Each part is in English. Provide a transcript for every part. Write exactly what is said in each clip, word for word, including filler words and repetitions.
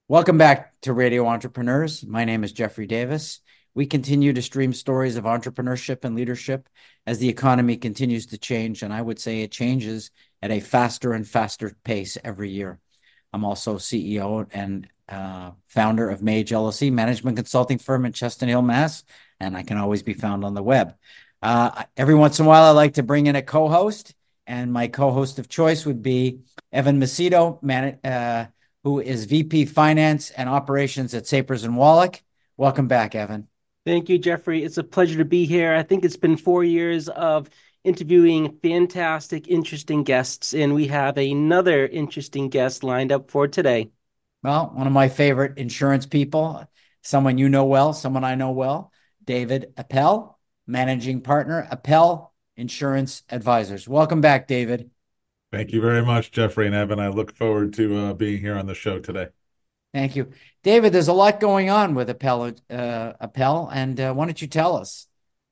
Welcome back to Radio Entrepreneurs. My name is Jeffrey Davis. We continue to stream stories of entrepreneurship and leadership as the economy continues to change, and I would say it changes at a faster and faster pace every year. I'm also C E O and uh, founder of Mage L L C, management consulting firm in Chestnut Hill, Mass, and I can always be found on the web. Uh, every once in a while, I like to bring in a co-host, and my co-host of choice would be Evan Macedo, man, uh, who is V P Finance and Operations at Sapers and Wallach. Welcome back, Evan. Thank you, Jeffrey. It's a pleasure to be here. I think it's been four years of interviewing fantastic, interesting guests, and we have another interesting guest lined up for today. Well, one of my favorite insurance people, someone you know well, someone I know well, David Appel, managing partner, Appel Insurance Advisors. Welcome back, David. Thank you very much, Jeffrey and Evan. I look forward to uh, being here on the show today. Thank you. David, there's a lot going on with Appel, uh, Appel, and uh, why don't you tell us?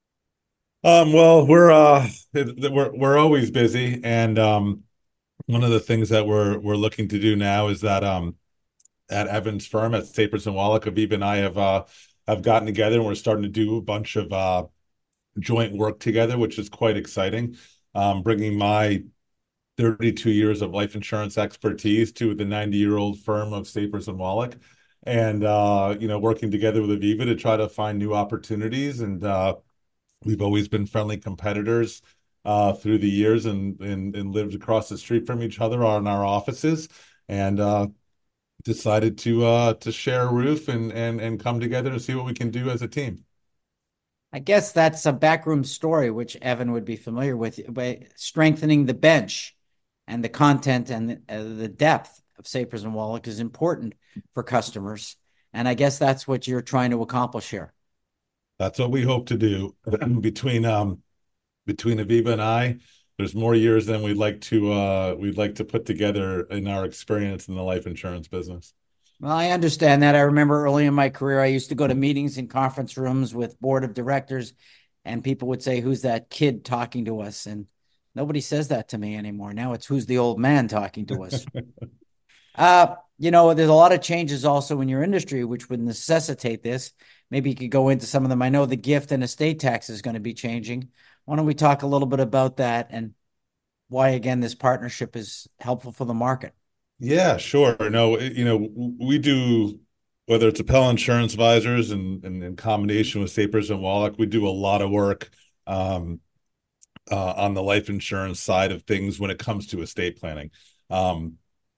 Um, well, we're uh, we're we're always busy, and um, one of the things that we're we're looking to do now is that um, at Evan's firm at Sapers and Wallach, Aviva and I have uh, have gotten together, and we're starting to do a bunch of uh, joint work together, which is quite exciting. Um, bringing my thirty-two years of life insurance expertise to the ninety-year-old firm of Sapers and Wallach, and uh, you know, working together with Aviva to try to find new opportunities. And uh, we've always been friendly competitors uh, through the years, and, and and lived across the street from each other on our offices, and uh, decided to uh, to share a roof and and and come together to see what we can do as a team. I guess that's a backroom story, which Evan would be familiar with, by strengthening the bench and the content and the, uh, the depth of Sapers and Wallach is important for customers. And I guess that's what you're trying to accomplish here. That's what we hope to do between um between Aviva and I. There's more years than we'd like to uh we'd like to put together in our experience in the life insurance business. Well, I understand that. I remember early in my career, I used to go to meetings in conference rooms with board of directors, and people would say, "Who's that kid talking to us?" And nobody says that to me anymore. Now it's who's the old man talking to us. Uh, you know, there's a lot of changes also in your industry, which would necessitate this. Maybe you could go into some of them. I know the gift and estate tax is going to be changing. Why don't we talk a little bit about that and why, again, this partnership is helpful for the market? Yeah, sure. No, you know, we do, whether it's Appel Insurance Advisors and, and in combination with Sapers and Wallach, we do a lot of work um, uh, on the life insurance side of things when it comes to estate planning. Um,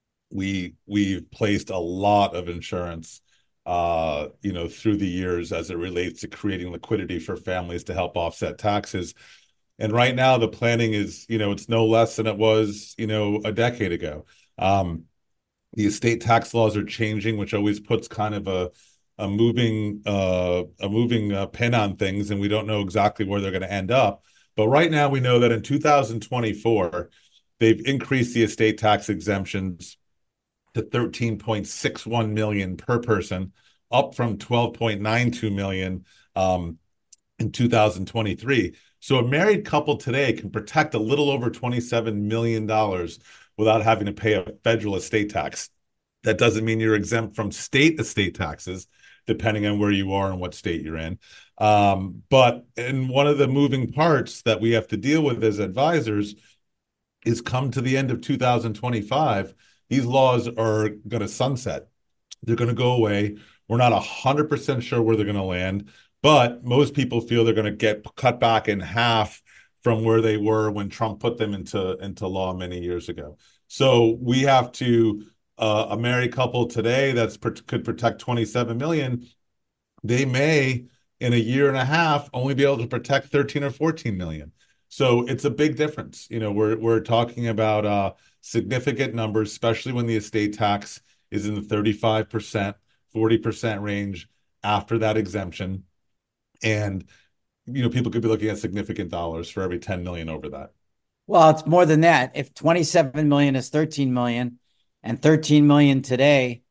we we've placed a lot of insurance, uh, you know, through the years as it relates to creating liquidity for families to help offset taxes. And right now, the planning is, you know, it's no less than it was, you know, a decade ago. Um, the estate tax laws are changing, which always puts kind of a a moving uh, a moving uh, pin on things, and we don't know exactly where they're going to end up. But right now, we know that in two thousand twenty-four, they've increased the estate tax exemptions to thirteen point six one million per person, up from twelve point nine two million um, in two thousand twenty-three. So a married couple today can protect a little over twenty-seven million dollars without having to pay a federal estate tax. That doesn't mean you're exempt from state estate taxes, depending on where you are and what state you're in. Um, but and one of the moving parts that we have to deal with as advisors is come to the end of two thousand twenty-five, these laws are going to sunset. They're going to go away. We're not one hundred percent sure where they're going to land, but most people feel they're going to get cut back in half from where they were when Trump put them into, into law many years ago. So we have to, uh, a married couple today that's could protect twenty-seven million, they may in a year and a half only be able to protect thirteen or fourteen million. So it's a big difference. You know, we're we're talking about uh, significant numbers, especially when the estate tax is in the thirty-five percent, forty percent range after that exemption. And, you know, people could be looking at significant dollars for every ten million over that. Well, it's more than that. If twenty-seven million is thirteen million and thirteen million today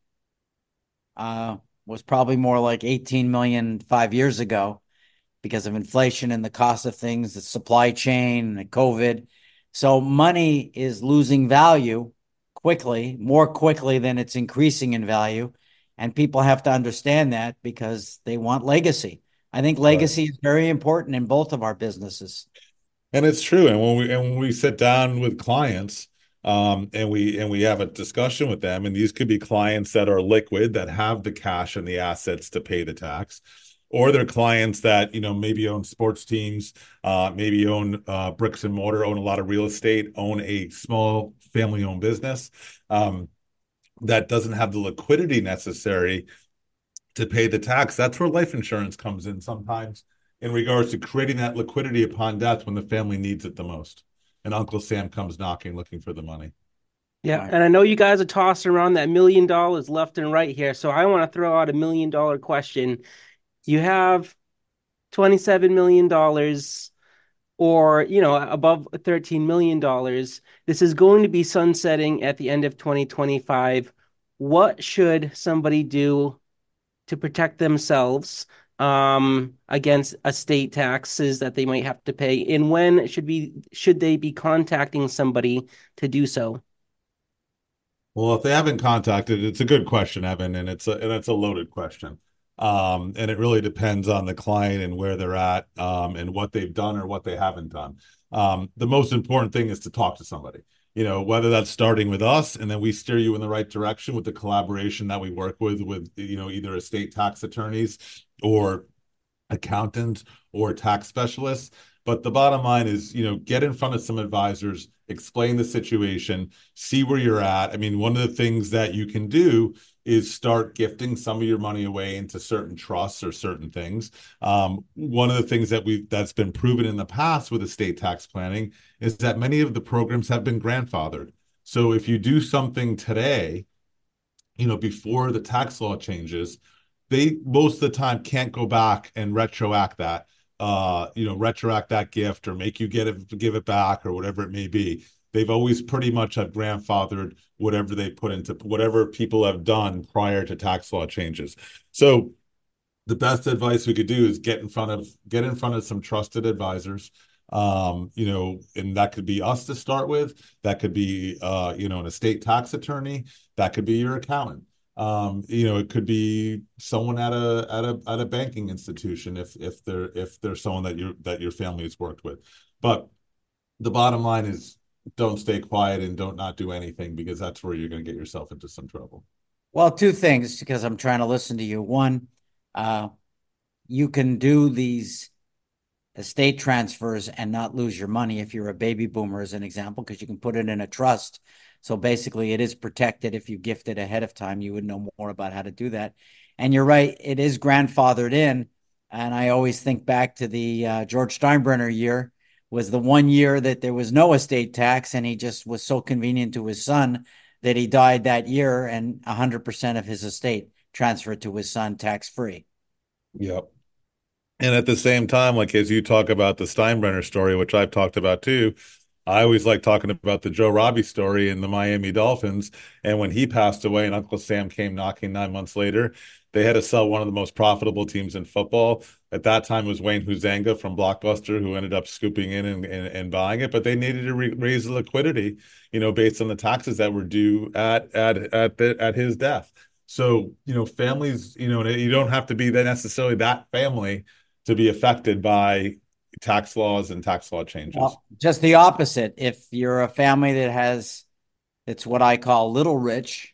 uh, was probably more like eighteen million five years ago because of inflation and the cost of things, the supply chain, and COVID. So money is losing value quickly, more quickly than it's increasing in value. And people have to understand that because they want legacy. I think Right. legacy is very important in both of our businesses. And it's true. And when we and when we sit down with clients, um, and we and we have a discussion with them, and these could be clients that are liquid, that have the cash and the assets to pay the tax, or they're clients that, you know, maybe own sports teams, uh, maybe own uh, bricks and mortar, own a lot of real estate, own a small family-owned business, um, that doesn't have the liquidity necessary to pay the tax. That's where life insurance comes in sometimes, in regards to creating that liquidity upon death when the family needs it the most. And Uncle Sam comes knocking looking for the money. Yeah, Right. and I know you guys are tossing around that million dollars left and right here, so I want to throw out a million dollar question. You have twenty-seven million dollars or, you know, above thirteen million dollars. This is going to be sunsetting at the end of twenty twenty-five. What should somebody do to protect themselves um, against estate taxes that they might have to pay? And when should be should they be contacting somebody to do so? Well, if they haven't contacted, it's a good question, Evan, and it's a and it's a loaded question. Um, and it really depends on the client and where they're at, um, and what they've done or what they haven't done. Um, the most important thing is to talk to somebody, you know, whether that's starting with us and then we steer you in the right direction with the collaboration that we work with, with, you know, either estate tax attorneys or accountant or tax specialist. But the bottom line is, you know, get in front of some advisors, explain the situation, see where you're at. I mean, one of the things that you can do is start gifting some of your money away into certain trusts or certain things. Um, one of the things that we that's been proven in the past with estate tax planning is that many of the programs have been grandfathered. So if you do something today, you know, before the tax law changes, they most of the time can't go back and retroact that, uh, you know, retroact that gift or make you get it, give it back or whatever it may be. They've always pretty much have grandfathered whatever they put into whatever people have done prior to tax law changes. So the best advice we could do is get in front of get in front of some trusted advisors, um you know, and that could be us to start with, that could be uh you know, an estate tax attorney, that could be your accountant, um you know, it could be someone at a at a at a banking institution if if they're if they're someone that you that your family has worked with. But the bottom line is, don't stay quiet and don't not do anything, because that's where you're going to get yourself into some trouble. Well, two things because I'm trying to listen to you. One, uh, you can do these estate transfers and not lose your money if you're a baby boomer, as an example, because you can put it in a trust. So basically, it is protected. If you gift it ahead of time, you would know more about how to do that. And you're right, it is grandfathered in. And I always think back to the uh, George Steinbrenner year was the one year that there was no estate tax, and he just was so convenient to his son that he died that year, and one hundred percent of his estate transferred to his son tax free. Yep. And at the same time, like as you talk about the Steinbrenner story, which I've talked about too, I always like talking about the Joe Robbie story in the Miami Dolphins. And when he passed away and Uncle Sam came knocking nine months later, they had to sell one of the most profitable teams in football. At that time, it was Wayne Huizenga from Blockbuster who ended up scooping in and, and, and buying it. But they needed to re- raise the liquidity, you know, based on the taxes that were due at at at the, at his death. So, you know, families, you know, you don't have to be that necessarily that family to be affected by tax laws and tax law changes. Well, just the opposite. If you're a family that has, it's what I call little rich,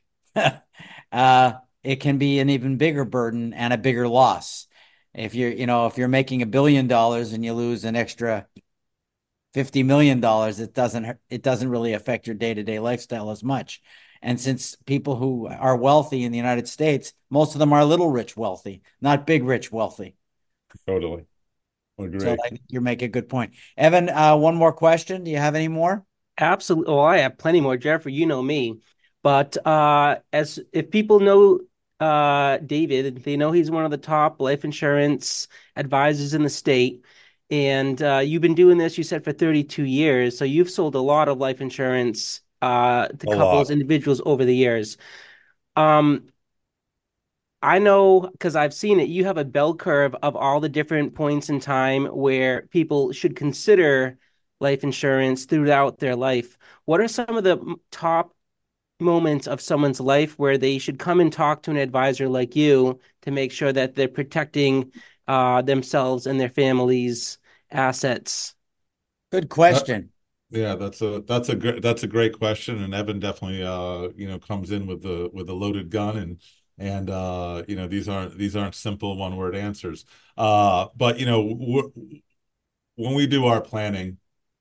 uh, it can be an even bigger burden and a bigger loss. If you're, you know, if you're making a billion dollars and you lose an extra fifty million dollars, it doesn't, it doesn't really affect your day-to-day lifestyle as much. And since people who are wealthy in the United States, most of them are little rich wealthy, not big rich wealthy. Totally. So Agree. I think you make a good point. Evan, uh, one more question. Do you have any more? Absolutely. Oh, I have plenty more, Jeffrey. You know me. But uh, as if people know uh, David, they know he's one of the top life insurance advisors in the state. And uh, you've been doing this, you said, for thirty-two years. So you've sold a lot of life insurance uh, to A couples, lot. individuals over the years. Um, I know because I've seen it. You have a bell curve of all the different points in time where people should consider life insurance throughout their life. What are some of the top moments of someone's life where they should come and talk to an advisor like you to make sure that they're protecting uh, themselves and their families' assets? Good Uh, question. yeah, that's a that's a great that's a great question, and Evan definitely uh you know comes in with the with a loaded gun, and and uh you know these aren't these aren't simple one word answers. Uh, but you know w when we do our planning,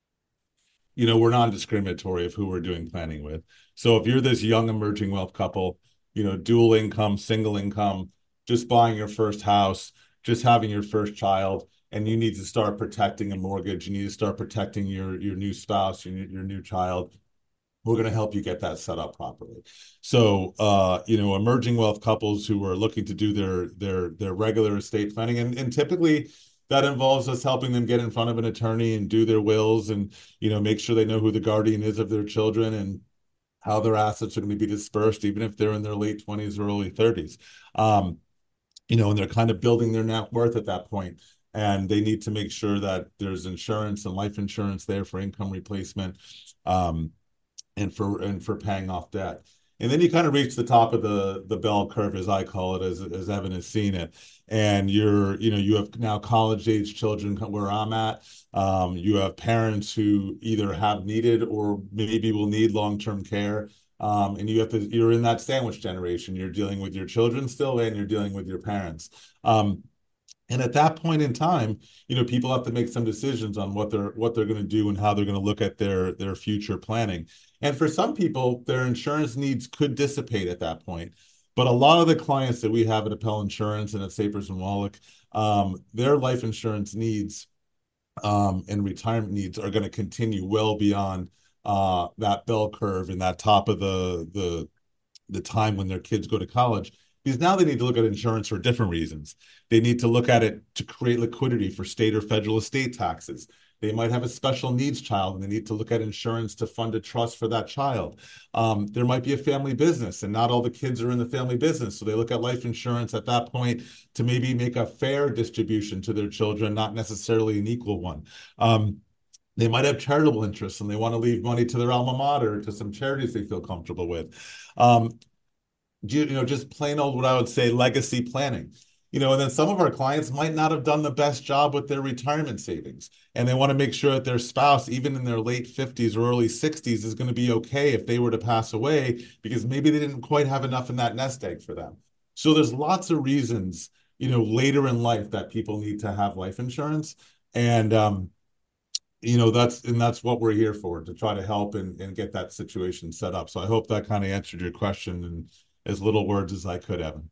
you know, we're non-discriminatory of who we're doing planning with. So if you're this young emerging wealth couple, you know, dual income, single income, just buying your first house, just having your first child, and you need to start protecting a mortgage, you need to start protecting your your new spouse, your, your new child, we're going to help you get that set up properly. So, uh, you know, emerging wealth couples who are looking to do their their their regular estate planning, and, and typically that involves us helping them get in front of an attorney and do their wills, and you know, make sure they know who the guardian is of their children and how their assets are going to be dispersed, even if they're in their late twenties or early thirties. Um, you know, and they're kind of building their net worth at that point. And they need to make sure that there's insurance and life insurance there for income replacement. Um, and for and for paying off debt. And then you kind of reach the top of the the bell curve, as I call it, as as Evan has seen it. And you're, you know, you have now college age children where I'm at. Um, you have parents who either have needed or maybe will need long-term care. Um, and you have to, you're in that sandwich generation. You're dealing with your children still, and you're dealing with your parents. Um, and at that point in time, you know, people have to make some decisions on what they're what they're going to do and how they're going to look at their their future planning. And for some people, their insurance needs could dissipate at that point. But a lot of the clients that we have at Appel Insurance and at Sapers and Wallach, um, their life insurance needs um, and retirement needs are going to continue well beyond uh, that bell curve and that top of the the the time when their kids go to college, because now they need to look at insurance for different reasons. They need to look at it to create liquidity for state or federal estate taxes. They might have a special needs child and they need to look at insurance to fund a trust for that child. Um, there might be a family business and not all the kids are in the family business. So they look at life insurance at that point to maybe make a fair distribution to their children, not necessarily an equal one. Um, they might have charitable interests and they want to leave money to their alma mater, to some charities they feel comfortable with. Um, you know, just plain old what I would say legacy planning. You know, and then some of our clients might not have done the best job with their retirement savings. And they want to make sure that their spouse, even in their late fifties or early sixties, is going to be okay if they were to pass away, because maybe they didn't quite have enough in that nest egg for them. So there's lots of reasons, you know, later in life that people need to have life insurance. And um, you know, that's and that's what we're here for, to try to help and, and get that situation set up. So I hope that kind of answered your question in as little words as I could, Evan.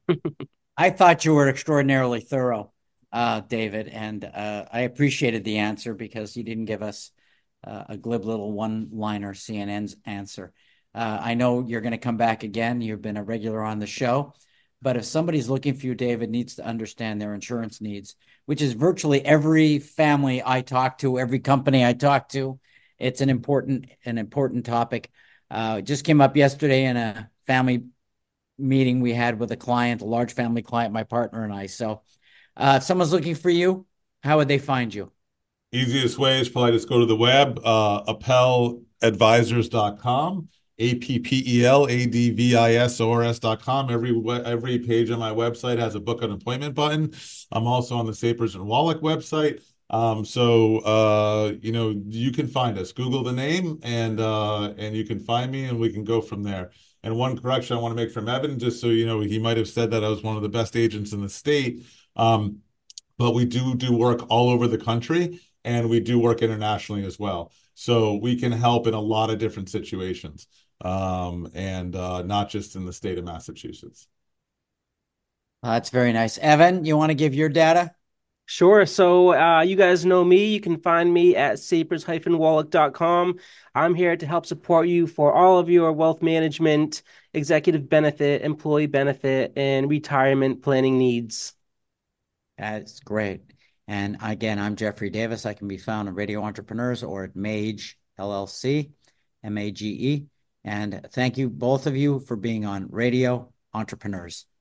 I thought you were extraordinarily thorough, uh, David, and uh, I appreciated the answer because you didn't give us uh, a glib little one-liner C N N's answer. Uh, I know you're going to come back again. You've been a regular on the show. But if somebody's looking for you, David needs to understand their insurance needs, which is virtually every family I talk to, every company I talk to. It's an important, an important topic. Uh, it just came up yesterday in a family meeting we had with a client, a large family client, my partner and I. So uh, if someone's looking for you, how would they find you? Easiest way is probably just go to the web, uh, appel advisors dot com, A P P E L A D V I S O R S dot com. Every every page on my website has a book an appointment button. I'm also on the Sapers and Wallach website. Um, so uh, you know, you can find us. Google the name and uh, and you can find me, and we can go from there. And one correction I want to make from Evan, just so you know, he might have said that I was one of the best agents in the state. Um, but we do do work all over the country, and we do work internationally as well. So we can help in a lot of different situations, um, and uh, not just in the state of Massachusetts. Uh, that's very nice. Evan, you want to give your data? Sure. So uh, you guys know me. You can find me at sapers dash wallach dot com. I'm here to help support you for all of your wealth management, executive benefit, employee benefit, and retirement planning needs. That's great. And again, I'm Jeffrey Davis. I can be found on Radio Entrepreneurs or at Mage L L C, M A G E. And thank you, both of you, for being on Radio Entrepreneurs.